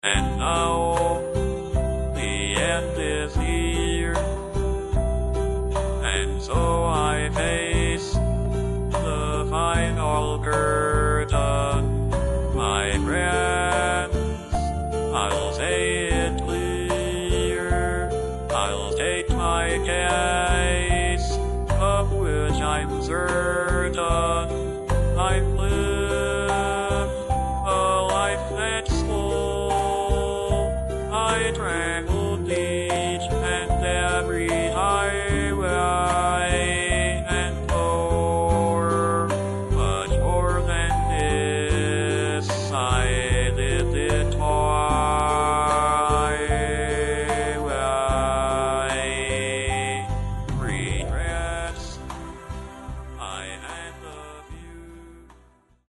And now the end is here, and so I face the final curtain. My friends, I'll say it clear, I'll state my case, of which I'm certain. I've lived a life that's full. I drank